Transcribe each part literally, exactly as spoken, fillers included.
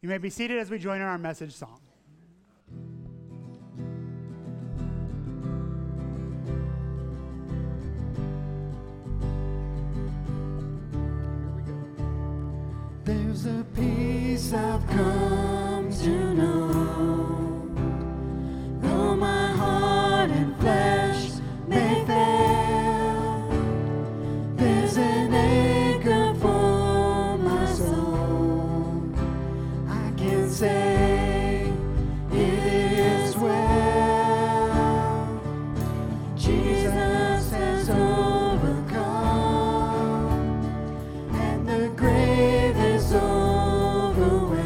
You may be seated as we join in our message song. There's a peace I've come to know, though my heart and flesh may fail. There's an anchor for my soul. I can say it is well. Jesus has overcome, and the grave is overwhelmed.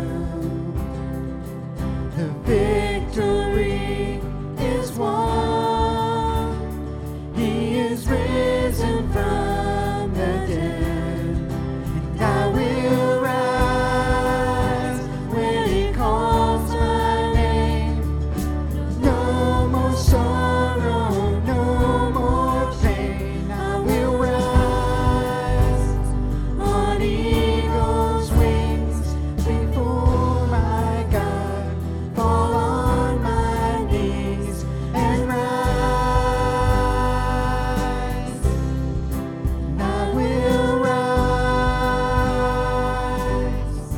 The victory is won. He is risen from the dead, and I will rise when He calls my name. No more sorrow, no more pain. I will rise on eagle's wings before my God, fall on my knees and rise. And I will rise.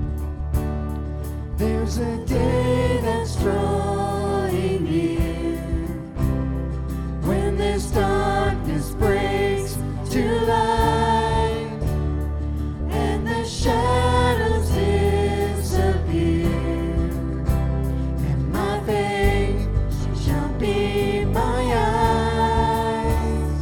There's a day that's drawing near, when this darkness breaks to light, and the shadows disappear, and my faith shall be my eyes.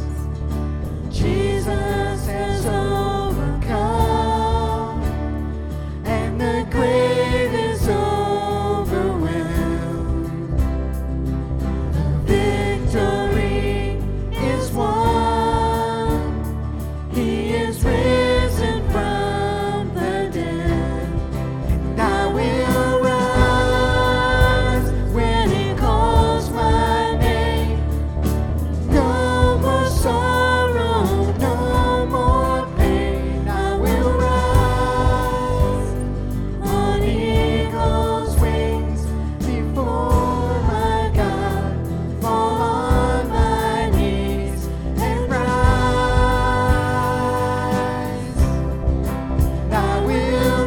Jesus has overcome, and the grave is overwhelmed. The victory is won. He is risen from the dead, and I will rise when He calls my name. No more sorrow, no more pain. I will rise on eagle's wings before my God, fall on my knees and rise. And I will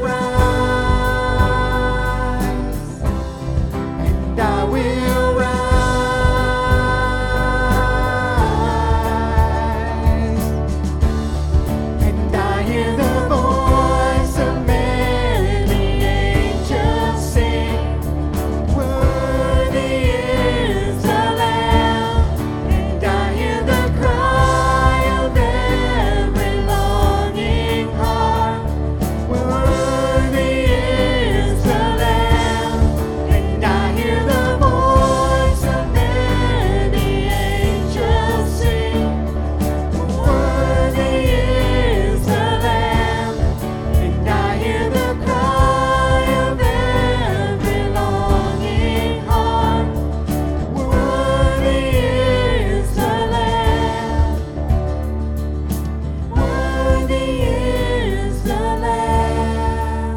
rise, and I will rise. And I hear the voice of many angels sing, worthy is the Lamb. And I hear the cry of every longing heart, worthy is the Lamb. And I hear the voice of many angels sing, worthy is the Lamb. And I hear the cry of every longing heart, worthy is the Lamb. Worthy is the Lamb.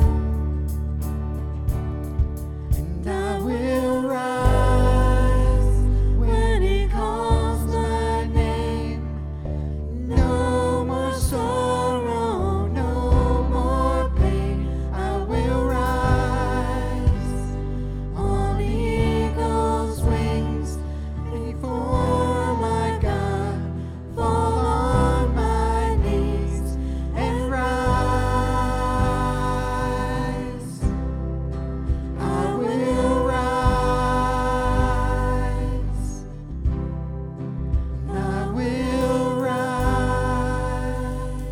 And I will rise when He calls my name. No more sorrow, no more pain. I will rise on eagle's wings before my God, fall on my knees and rise. I will rise. I will rise.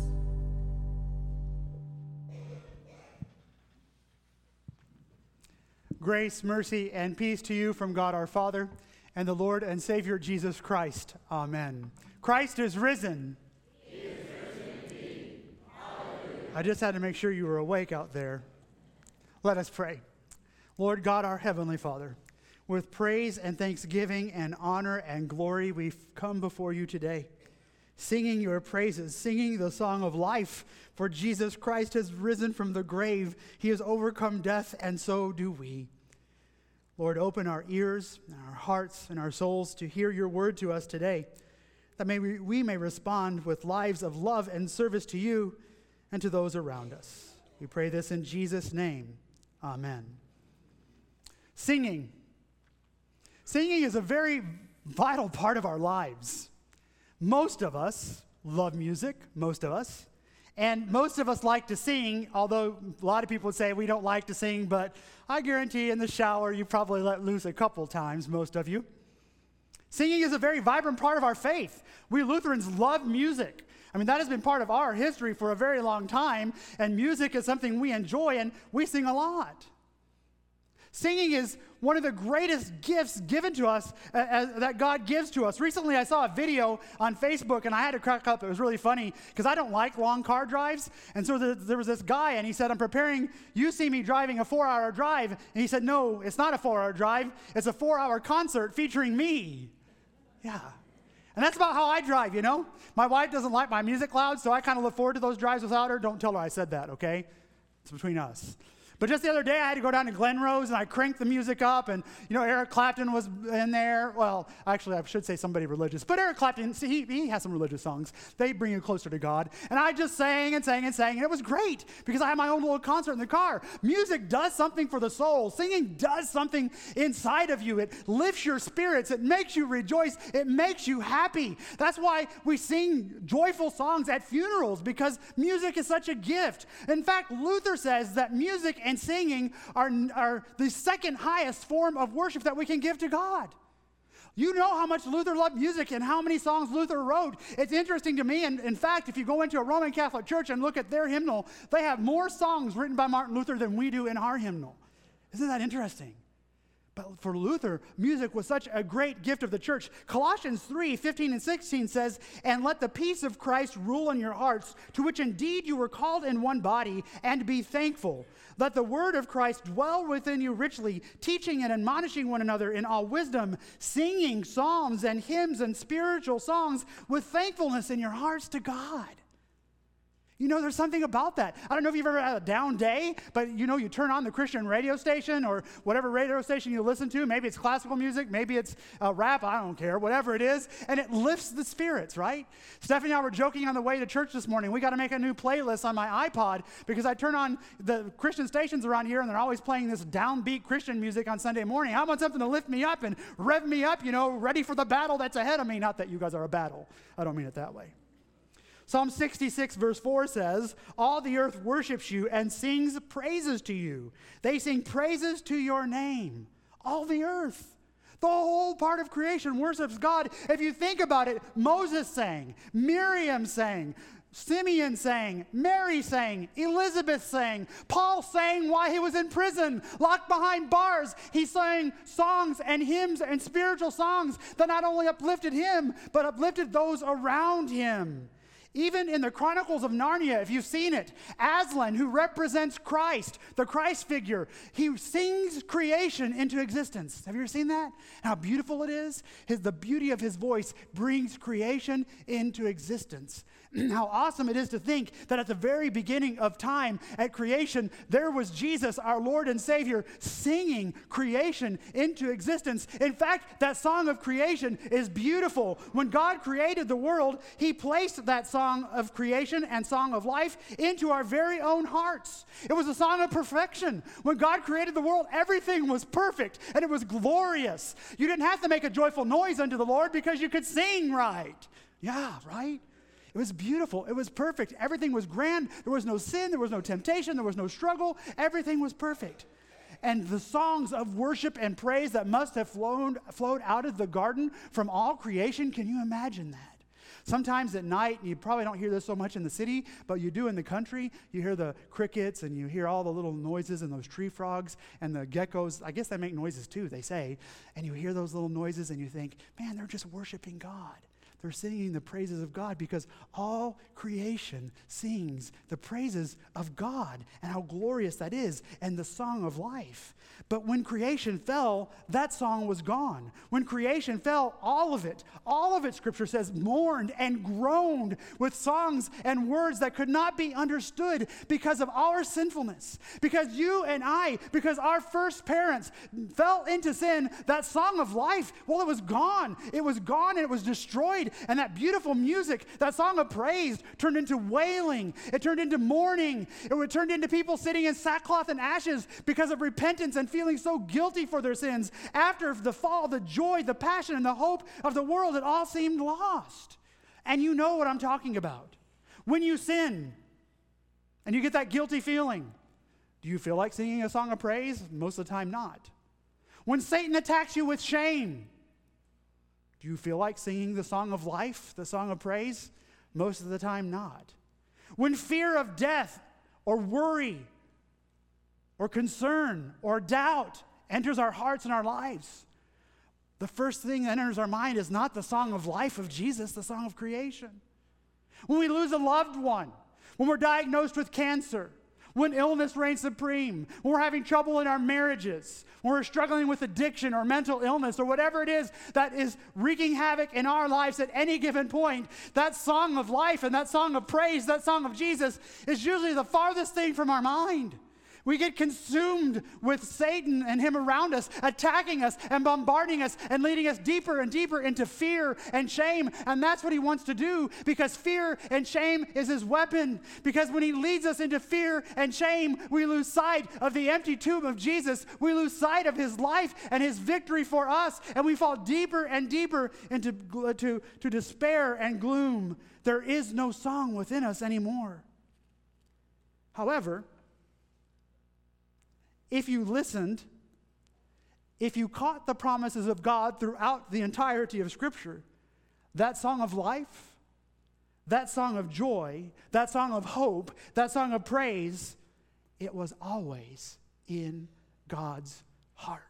Grace, mercy, and peace to you from God our Father and the Lord and Savior Jesus Christ. Amen. Christ is risen. He is risen indeed. Hallelujah. I just had to make sure you were awake out there. Let us pray. Lord God, our Heavenly Father, with praise and thanksgiving and honor and glory, we've come before you today. singing your praises, singing the song of life, for Jesus Christ has risen from the grave. He has overcome death, and so do we. Lord, open our ears and our hearts and our souls to hear your word to us today, that may we, we may respond with lives of love and service to you and to those around us. We pray this in Jesus' name. Amen. Singing. Singing is a very vital part of our lives. Most of us love music, most of us. And most of us like to sing, although a lot of people would say we don't like to sing, but I guarantee in the shower you probably let loose a couple times, most of you. Singing is a very vibrant part of our faith. We Lutherans love music. I mean, that has been part of our history for a very long time, and music is something we enjoy, and we sing a lot. Singing is one of the greatest gifts given to us, uh, uh, that God gives to us. Recently, I saw a video on Facebook, and I had to crack up. It was really funny, because I don't like long car drives. And so there, there was this guy, and he said, I'm preparing, you see me driving a four-hour drive. And he said, no, it's not a four-hour drive. It's a four-hour concert featuring me. Yeah. And that's about how I drive, you know? My wife doesn't like my music loud, so I kind of look forward to those drives without her. Don't tell her I said that, okay? It's between us. But just the other day, I had to go down to Glen Rose, and I cranked the music up, and, you know, Eric Clapton was in there. Well, actually, I should say somebody religious. But Eric Clapton, see, he, he has some religious songs. They bring you closer to God. And I just sang and sang and sang, and it was great, because I had my own little concert in the car. Music does something for the soul. Singing does something inside of you. It lifts your spirits. It makes you rejoice. It makes you happy. That's why we sing joyful songs at funerals, because music is such a gift. In fact, Luther says that music and singing are, are the second highest form of worship that we can give to God. You know how much Luther loved music and how many songs Luther wrote. It's interesting to me, and in fact, if you go into a Roman Catholic church and look at their hymnal, they have more songs written by Martin Luther than we do in our hymnal. Isn't that interesting? But for Luther, music was such a great gift of the church. Colossians three, fifteen and sixteen says, and let the peace of Christ rule in your hearts, to which indeed you were called in one body, and be thankful. Let the word of Christ dwell within you richly, teaching and admonishing one another in all wisdom, singing psalms and hymns and spiritual songs with thankfulness in your hearts to God. You know, there's something about that. I don't know if you've ever had a down day, but you know, you turn on the Christian radio station or whatever radio station you listen to. Maybe it's classical music, maybe it's uh, rap, I don't care, whatever it is, and it lifts the spirits, right? Stephanie and I were joking on the way to church this morning. We got to make a new playlist on my iPod because I turn on the Christian stations around here and they're always playing this downbeat Christian music on Sunday morning. I want something to lift me up and rev me up, you know, ready for the battle that's ahead of me. Not that you guys are a battle. I don't mean it that way. Psalm sixty-six verse four says, all the earth worships you and sings praises to you. They sing praises to your name. All the earth. The whole part of creation worships God. If you think about it, Moses sang, Miriam sang, Simeon sang, Mary sang, Elizabeth sang, Paul sang while he was in prison, locked behind bars. He sang songs and hymns and spiritual songs that not only uplifted him, but uplifted those around him. Even in the Chronicles of Narnia, if you've seen it, Aslan, who represents Christ, the Christ figure, he sings creation into existence. Have you ever seen that? How beautiful it is? His, the beauty of his voice brings creation into existence. How awesome it is to think that at the very beginning of time, at creation, there was Jesus, our Lord and Savior, singing creation into existence. In fact, that song of creation is beautiful. When God created the world, he placed that song of creation and song of life into our very own hearts. It was a song of perfection. When God created the world, everything was perfect and it was glorious. You didn't have to make a joyful noise unto the Lord because you could sing right. Yeah, right? It was beautiful. It was perfect. Everything was grand. There was no sin. There was no temptation. There was no struggle. Everything was perfect. And the songs of worship and praise that must have flown, flowed out of the garden from all creation, can you imagine that? Sometimes at night, you probably don't hear this so much in the city, but you do in the country. You hear the crickets and you hear all the little noises and those tree frogs and the geckos. I guess they make noises too, they say. And you hear those little noises and you think, man, they're just worshiping God. They're singing the praises of God because all creation sings the praises of God and how glorious that is and the song of life. But when creation fell, that song was gone. When creation fell, all of it, all of it, Scripture says, mourned and groaned with songs and words that could not be understood because of our sinfulness. Because you and I, because our first parents fell into sin, that song of life, well, it was gone. It was gone and it was destroyed. And that beautiful music, that song of praise, turned into wailing. It turned into mourning. It turned into people sitting in sackcloth and ashes because of repentance and feeling so guilty for their sins. After the fall, the joy, the passion, and the hope of the world, it all seemed lost. And you know what I'm talking about. When you sin and you get that guilty feeling, do you feel like singing a song of praise? Most of the time, not. When Satan attacks you with shame, do you feel like singing the song of life, the song of praise? Most of the time, not. When fear of death or worry or concern or doubt enters our hearts and our lives, the first thing that enters our mind is not the song of life of Jesus, the song of creation. When we lose a loved one, when we're diagnosed with cancer, when illness reigns supreme, when we're having trouble in our marriages, when we're struggling with addiction or mental illness or whatever it is that is wreaking havoc in our lives at any given point, that song of life and that song of praise, that song of Jesus is usually the farthest thing from our mind. We get consumed with Satan and him around us, attacking us and bombarding us and leading us deeper and deeper into fear and shame. And that's what he wants to do, because fear and shame is his weapon. Because when he leads us into fear and shame, we lose sight of the empty tomb of Jesus. We lose sight of his life and his victory for us. And we fall deeper and deeper into to, to despair and gloom. There is no song within us anymore. However, if you listened, if you caught the promises of God throughout the entirety of Scripture, that song of life, that song of joy, that song of hope, that song of praise, it was always in God's heart.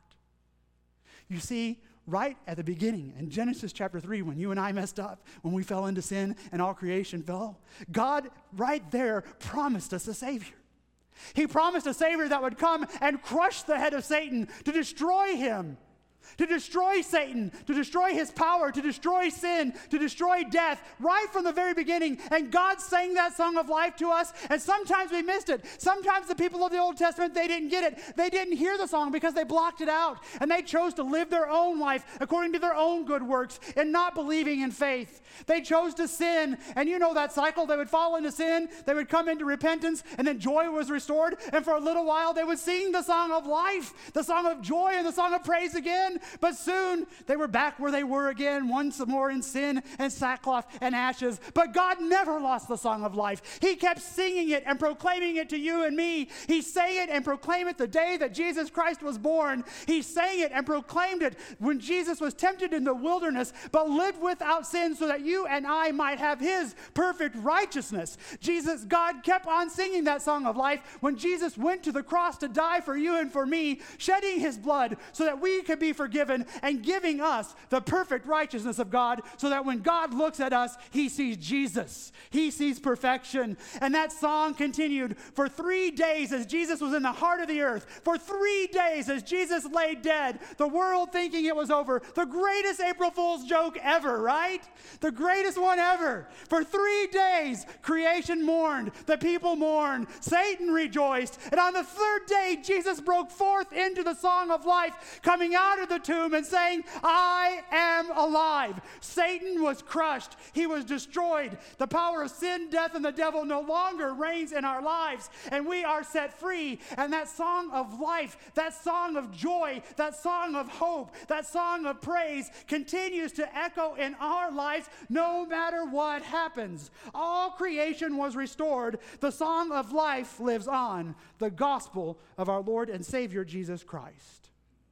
You see, right at the beginning, in Genesis chapter three, when you and I messed up, when we fell into sin and all creation fell, God right there promised us a Savior. He promised a Savior that would come and crush the head of Satan, to destroy him, to destroy Satan, to destroy his power, to destroy sin, to destroy death, right from the very beginning. And God sang that song of life to us, and sometimes we missed it. Sometimes the people of the Old Testament, they didn't get it. They didn't hear the song because they blocked it out, and they chose to live their own life according to their own good works and not believing in faith. They chose to sin, and you know that cycle. They would fall into sin, they would come into repentance, and then joy was restored, and for a little while they would sing the song of life, the song of joy, and the song of praise again. But soon they were back where they were again, once more in sin and sackcloth and ashes. But God never lost the song of life. He kept singing it and proclaiming it to you and me. He sang it and proclaimed it the day that Jesus Christ was born. He sang it and proclaimed it when Jesus was tempted in the wilderness, but lived without sin so that you and I might have his perfect righteousness. Jesus, God kept on singing that song of life when Jesus went to the cross to die for you and for me, shedding his blood so that we could be forgiven and giving us the perfect righteousness of God, so that when God looks at us, he sees Jesus. He sees perfection. And that song continued for three days as Jesus was in the heart of the earth. For three days as Jesus lay dead, the world thinking it was over. The greatest April Fool's joke ever, right? The greatest one ever. For three days, creation mourned. The people mourned. Satan rejoiced. And on the third day, Jesus broke forth into the song of life, coming out of the tomb and saying, I am alive. Satan was crushed. He was destroyed. The power of sin, death, and the devil no longer reigns in our lives, and we are set free. And that song of life, that song of joy, that song of hope, that song of praise continues to echo in our lives no matter what happens. All creation was restored. The song of life lives on. The gospel of our Lord and Savior Jesus Christ.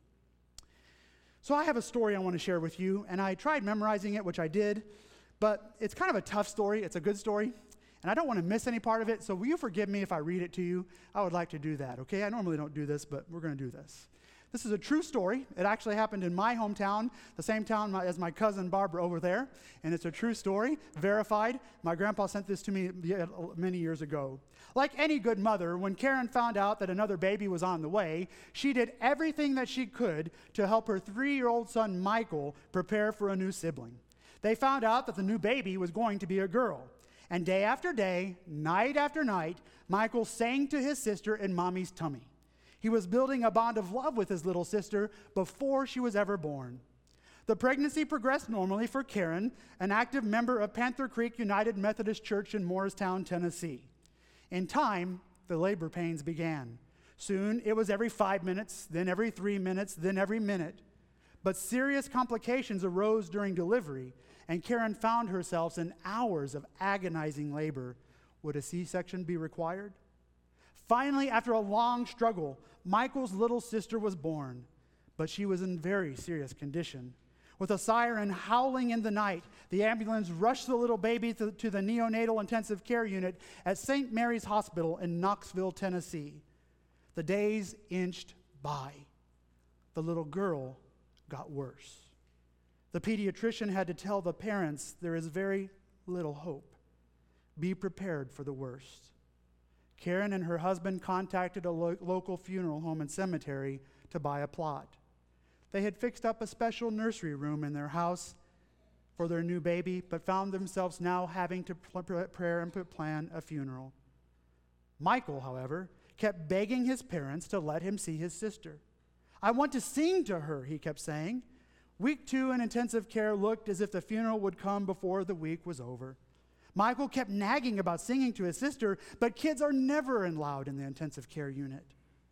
So I have a story I want to share with you, and I tried memorizing it, which I did, but it's kind of a tough story. It's a good story, and I don't want to miss any part of it, so will you forgive me if I read it to you? I would like to do that, okay? I normally don't do this, but we're going to do this. This is a true story. It actually happened in my hometown, the same town my, as my cousin Barbara over there, and it's a true story, verified. My grandpa sent this to me many years ago. Like any good mother, when Karen found out that another baby was on the way, she did everything that she could to help her three-year-old son Michael prepare for a new sibling. They found out that the new baby was going to be a girl. And day after day, night after night, Michael sang to his sister in mommy's tummy. He was building a bond of love with his little sister before she was ever born. The pregnancy progressed normally for Karen, an active member of Panther Creek United Methodist Church in Morristown, Tennessee. In time, the labor pains began. Soon, it was every five minutes, then every three minutes, then every minute. But serious complications arose during delivery, and Karen found herself in hours of agonizing labor. Would a C-section be required? Finally, after a long struggle, Michael's little sister was born, but she was in very serious condition. With a siren howling in the night, the ambulance rushed the little baby to, to the neonatal intensive care unit at Saint Mary's Hospital in Knoxville, Tennessee. The days inched by. The little girl got worse. The pediatrician had to tell the parents there is very little hope. Be prepared for the worst. Karen and her husband contacted a lo- local funeral home and cemetery to buy a plot. They had fixed up a special nursery room in their house for their new baby, but found themselves now having to prepare and plan a funeral. Michael, however, kept begging his parents to let him see his sister. I want to sing to her, he kept saying. Week two in intensive care looked as if the funeral would come before the week was over. Michael kept nagging about singing to his sister, but kids are never allowed in the intensive care unit.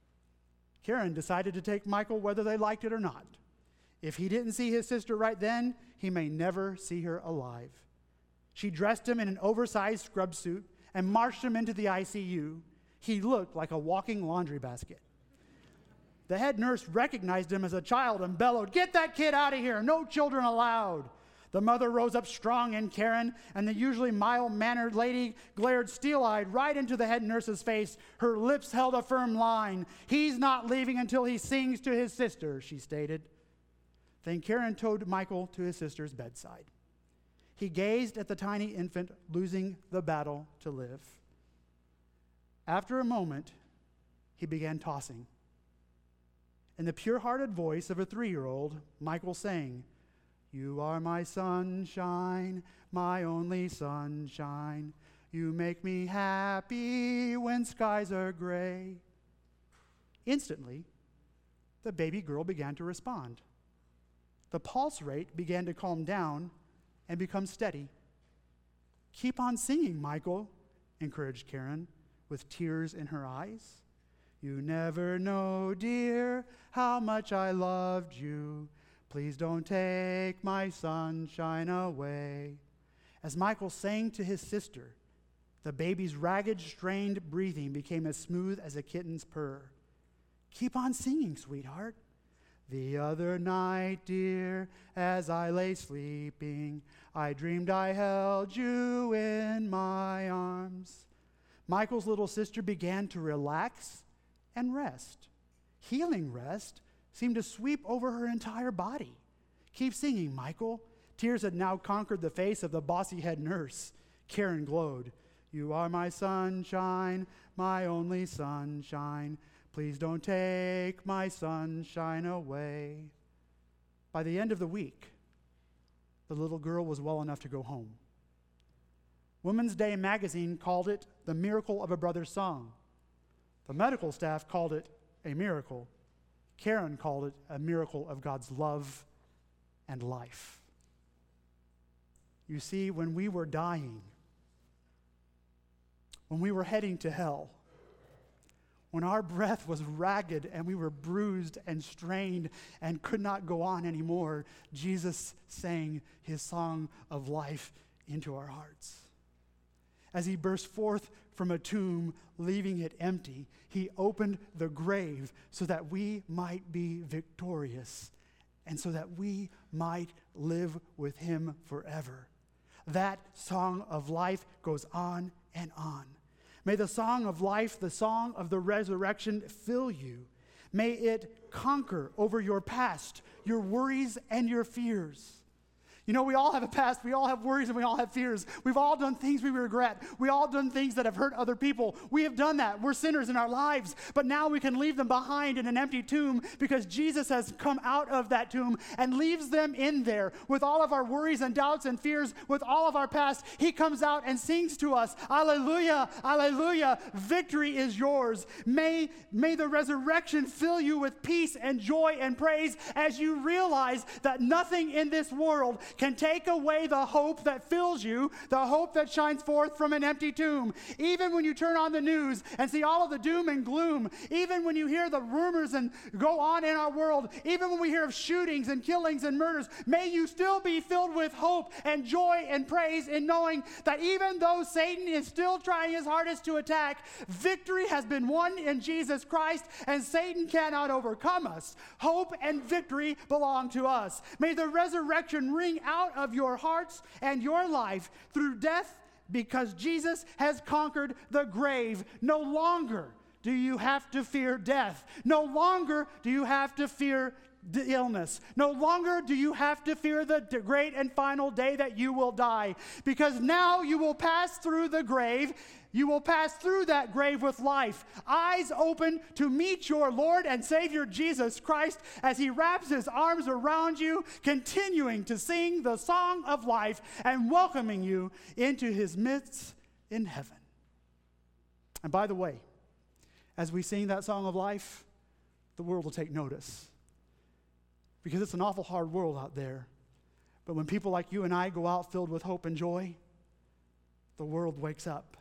Karen decided to take Michael whether they liked it or not. If he didn't see his sister right then, he may never see her alive. She dressed him in an oversized scrub suit and marched him into the I C U. He looked like a walking laundry basket. The head nurse recognized him as a child and bellowed, "Get that kid out of here, no children allowed." The mother rose up strong in Karen, and the usually mild-mannered lady glared steel-eyed right into the head nurse's face. Her lips held a firm line. "He's not leaving until he sings to his sister," she stated. Then Karen towed Michael to his sister's bedside. He gazed at the tiny infant losing the battle to live. After a moment, he began tossing. In the pure-hearted voice of a three-year-old, Michael sang, "You are my sunshine, my only sunshine. You make me happy when skies are gray." Instantly, the baby girl began to respond. The pulse rate began to calm down and become steady. "Keep on singing, Michael," encouraged Karen, with tears in her eyes. "You never know, dear, how much I loved you. Please don't take my sunshine away." As Michael sang to his sister, the baby's ragged, strained breathing became as smooth as a kitten's purr. "Keep on singing, sweetheart." "The other night, dear, as I lay sleeping, I dreamed I held you in my arms." Michael's little sister began to relax and rest. Healing rest seemed to sweep over her entire body. "Keep singing, Michael." Tears had now conquered the face of the bossy head nurse. Karen glowed. "You are my sunshine, my only sunshine. Please don't take my sunshine away." By the end of the week, the little girl was well enough to go home. Women's Day magazine called it the miracle of a brother's song. The medical staff called it a miracle. Karen called it a miracle of God's love and life. You see, when we were dying, when we were heading to hell, when our breath was ragged and we were bruised and strained and could not go on anymore, Jesus sang his song of life into our hearts. As he burst forth from a tomb, leaving it empty, he opened the grave so that we might be victorious and so that we might live with him forever. That song of life goes on and on. May the song of life, the song of the resurrection, fill you. May it conquer over your past, your worries, and your fears. You know, we all have a past, we all have worries, and we all have fears. We've all done things we regret. We all done things that have hurt other people. We have done that. We're sinners in our lives. But now we can leave them behind in an empty tomb because Jesus has come out of that tomb and leaves them in there with all of our worries and doubts and fears, with all of our past. He comes out and sings to us, Alleluia, Alleluia, victory is yours. May, may the resurrection fill you with peace and joy and praise as you realize that nothing in this world can take away the hope that fills you, the hope that shines forth from an empty tomb. Even when you turn on the news and see all of the doom and gloom, even when you hear the rumors and go on in our world, even when we hear of shootings and killings and murders, may you still be filled with hope and joy and praise in knowing that even though Satan is still trying his hardest to attack, victory has been won in Jesus Christ, and Satan cannot overcome us. Hope and victory belong to us. May the resurrection ring out of your hearts and your life through death, because Jesus has conquered the grave. No longer do you have to fear death. No longer do you have to fear the illness. No longer do you have to fear the great and final day that you will die, because now you will pass through the grave. You will pass through that grave with life, eyes open to meet your Lord and Savior Jesus Christ as he wraps his arms around you, continuing to sing the song of life and welcoming you into his midst in heaven. And by the way, as we sing that song of life, the world will take notice, because it's an awful hard world out there. But when people like you and I go out filled with hope and joy, the world wakes up.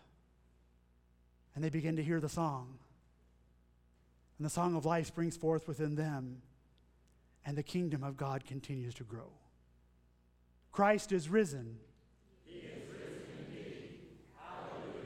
And they begin to hear the song. And the song of life springs forth within them. And the kingdom of God continues to grow. Christ is risen.